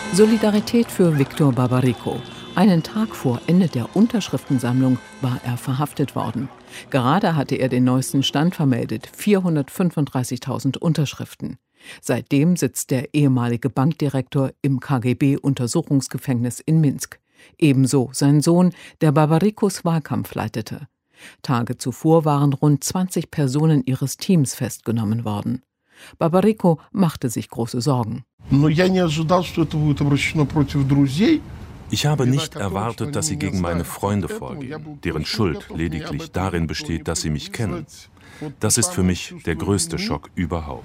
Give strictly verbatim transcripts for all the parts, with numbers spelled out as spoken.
Solidarität für Viktor Babariko. Einen Tag vor Ende der Unterschriftensammlung war er verhaftet worden. Gerade hatte er den neuesten Stand vermeldet, vierhundertfünfunddreißigtausend Unterschriften. Seitdem sitzt der ehemalige Bankdirektor im K G B-Untersuchungsgefängnis in Minsk. Ebenso sein Sohn, der Babarikos Wahlkampf leitete. Tage zuvor waren rund zwanzig Personen ihres Teams festgenommen worden. Babariko machte sich große Sorgen. Ich habe nicht erwartet, dass sie gegen meine Freunde vorgehen, deren Schuld lediglich darin besteht, dass sie mich kennen. Das ist für mich der größte Schock überhaupt.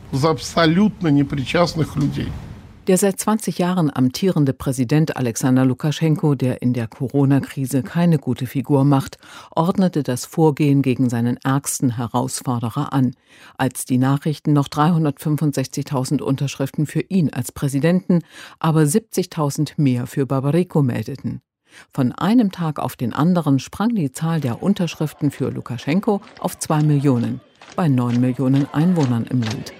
Der seit zwanzig Jahren amtierende Präsident Alexander Lukaschenko, der in der Corona-Krise keine gute Figur macht, ordnete das Vorgehen gegen seinen ärgsten Herausforderer an, als die Nachrichten noch dreihundertfünfundsechzigtausend Unterschriften für ihn als Präsidenten, aber siebzigtausend mehr für Babariko meldeten. Von einem Tag auf den anderen sprang die Zahl der Unterschriften für Lukaschenko auf zwei Millionen, bei neun Millionen Einwohnern im Land.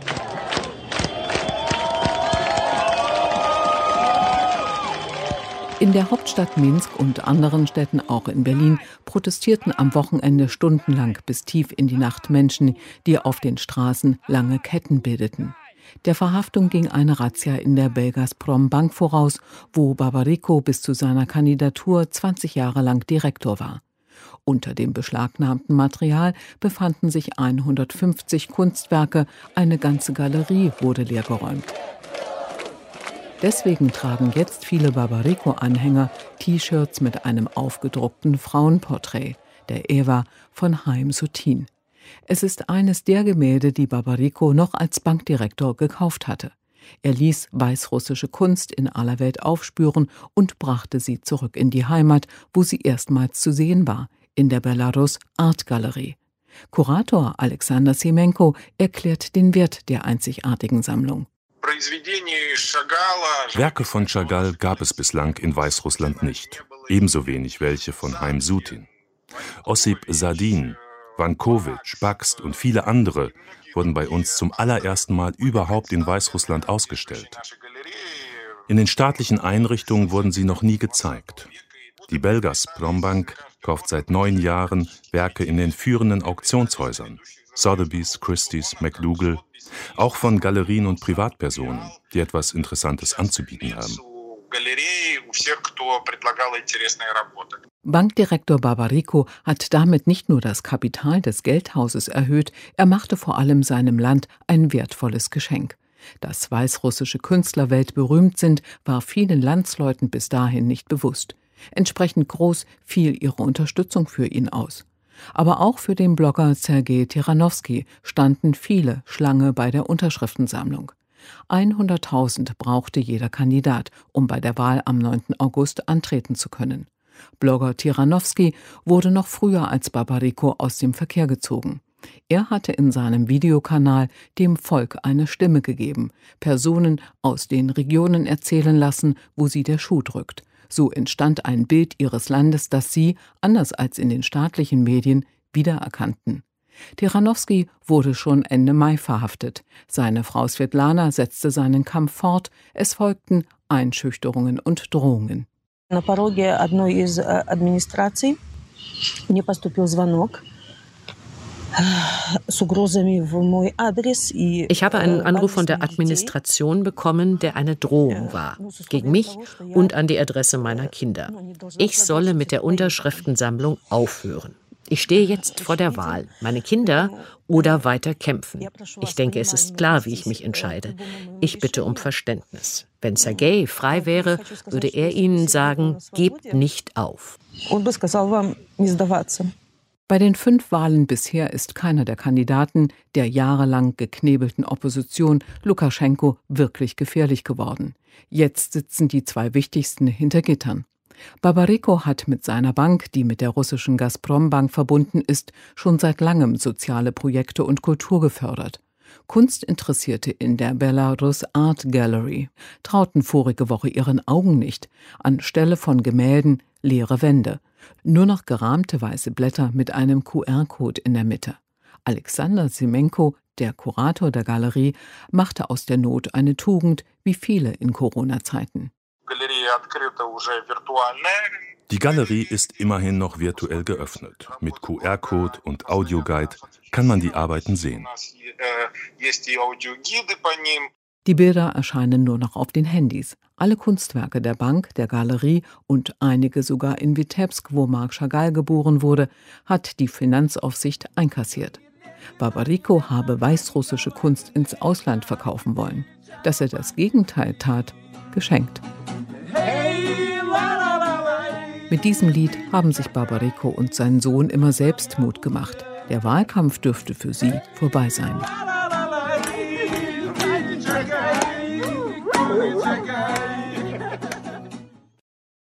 In der Hauptstadt Minsk und anderen Städten, auch in Berlin, protestierten am Wochenende stundenlang bis tief in die Nacht Menschen, die auf den Straßen lange Ketten bildeten. Der Verhaftung ging eine Razzia in der Belgazprom Bank voraus, wo Babariko bis zu seiner Kandidatur zwanzig Jahre lang Direktor war. Unter dem beschlagnahmten Material befanden sich hundertfünfzig Kunstwerke, eine ganze Galerie wurde leergeräumt. Deswegen tragen jetzt viele Babariko-Anhänger T-Shirts mit einem aufgedruckten Frauenporträt, der Eva von Haim Sotin. Es ist eines der Gemälde, die Babariko noch als Bankdirektor gekauft hatte. Er ließ weißrussische Kunst in aller Welt aufspüren und brachte sie zurück in die Heimat, wo sie erstmals zu sehen war, in der Belarus Art Galerie. Kurator Alexander Semenko erklärt den Wert der einzigartigen Sammlung. Werke von Chagall gab es bislang in Weißrussland nicht. Ebenso wenig welche von Haim Sotin. Ossip Sadin, Vankowitsch, Bakst und viele andere wurden bei uns zum allerersten Mal überhaupt in Weißrussland ausgestellt. In den staatlichen Einrichtungen wurden sie noch nie gezeigt. Die Belgazprom Bank kauft seit neun Jahren Werke in den führenden Auktionshäusern. Sotheby's, Christie's, McDougal, auch von Galerien und Privatpersonen, die etwas Interessantes anzubieten haben. Bankdirektor Babariko hat damit nicht nur das Kapital des Geldhauses erhöht, er machte vor allem seinem Land ein wertvolles Geschenk. Dass weißrussische Künstler weltberühmt sind, war vielen Landsleuten bis dahin nicht bewusst. Entsprechend groß fiel ihre Unterstützung für ihn aus. Aber auch für den Blogger Sergei Tiranowski standen viele Schlange bei der Unterschriftensammlung. hunderttausend brauchte jeder Kandidat, um bei der Wahl am neunten August antreten zu können. Blogger Tiranowski wurde noch früher als Babariko aus dem Verkehr gezogen. Er hatte in seinem Videokanal dem Volk eine Stimme gegeben, Personen aus den Regionen erzählen lassen, wo sie der Schuh drückt. So entstand ein Bild ihres Landes, das sie, anders als in den staatlichen Medien, wiedererkannten. Tiranowski wurde schon Ende Mai verhaftet. Seine Frau Svetlana setzte seinen Kampf fort. Es folgten Einschüchterungen und Drohungen. На пороге одной из администраций мне поступил звонок. Ich habe einen Anruf von der Administration bekommen, der eine Drohung war, gegen mich und an die Adresse meiner Kinder. Ich solle mit der Unterschriftensammlung aufhören. Ich stehe jetzt vor der Wahl, meine Kinder oder weiter kämpfen. Ich denke, es ist klar, wie ich mich entscheide. Ich bitte um Verständnis. Wenn Sergei frei wäre, würde er Ihnen sagen, gebt nicht auf. Bei den fünf Wahlen bisher ist keiner der Kandidaten der jahrelang geknebelten Opposition Lukaschenko wirklich gefährlich geworden. Jetzt sitzen die zwei wichtigsten hinter Gittern. Babariko hat mit seiner Bank, die mit der russischen Gazprom-Bank verbunden ist, schon seit langem soziale Projekte und Kultur gefördert. Kunstinteressierte in der Belarus Art Gallery trauten vorige Woche ihren Augen nicht. Anstelle von Gemälden leere Wände. Nur noch gerahmte weiße Blätter mit einem Q R-Code in der Mitte. Alexander Semenko, der Kurator der Galerie, machte aus der Not eine Tugend, wie viele in Corona-Zeiten. Die Galerie ist immerhin noch virtuell geöffnet. Mit Q R-Code und Audioguide kann man die Arbeiten sehen. Die Bilder erscheinen nur noch auf den Handys. Alle Kunstwerke der Bank, der Galerie und einige sogar in Witebsk, wo Marc Chagall geboren wurde, hat die Finanzaufsicht einkassiert. Babariko habe weißrussische Kunst ins Ausland verkaufen wollen. Dass er das Gegenteil tat, geschenkt. Mit diesem Lied haben sich Babariko und sein Sohn immer selbst Mut gemacht. Der Wahlkampf dürfte für sie vorbei sein.